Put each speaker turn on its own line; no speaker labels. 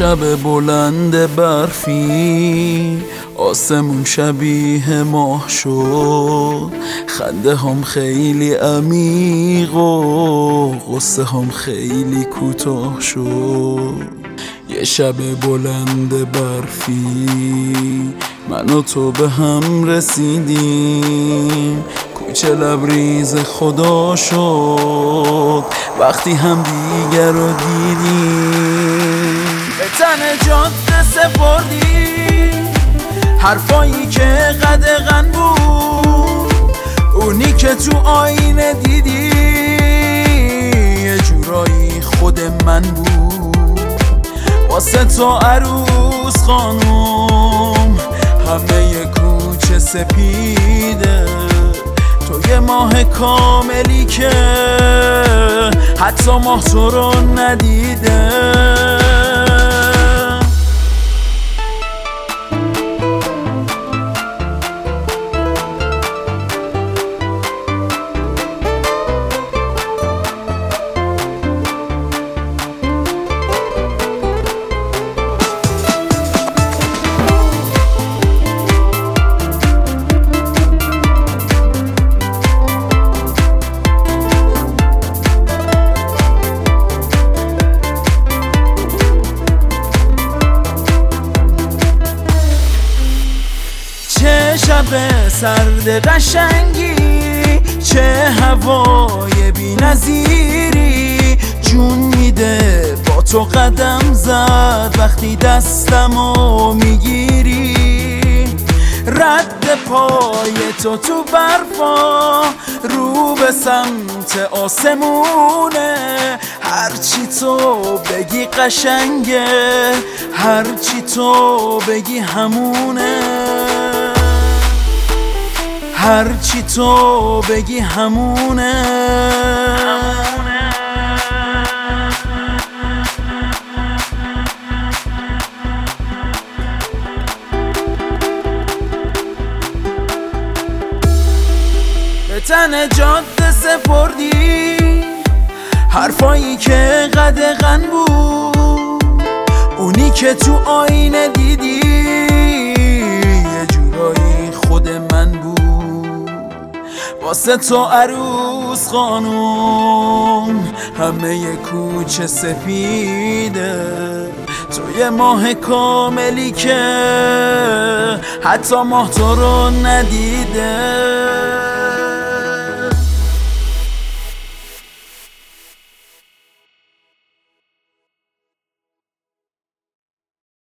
شب بلند برفی آسمون شبیه ماه شد، خنده هم خیلی عمیق و غصه هم خیلی کوتاه شد. یه شب بلند برفی من و تو به هم رسیدیم، کوچه لبریز خدا شد وقتی هم دیگر رو دیدیم. به تن جاده سپردیم حرفایی که قدغن بود، اونی که تو آینه دیدی یه جورایی خود من بود. واسه تو عروس خانوم همه کوچه سپیده، تو یه ماه کاملی که حتی ماه تو رو ندیده. شب سرد قشنگی، چه هوای بی نظیری، جون میده با تو قدم زد وقتی دستمو میگیری. رد پای تو برفا رو به سمت آسمونه، هرچی تو بگی قشنگه، هرچی تو بگی همونه، هرچی تو بگی همونه. به تن جاده سپردی حرفایی که قدغن بود، اونی که تو آینه دیدی یه جورایی خود من بود. واسه تو عروس خانوم همه کوچه سپیده، تو یه ماه کاملی که حتی ماه تو رو ندیده.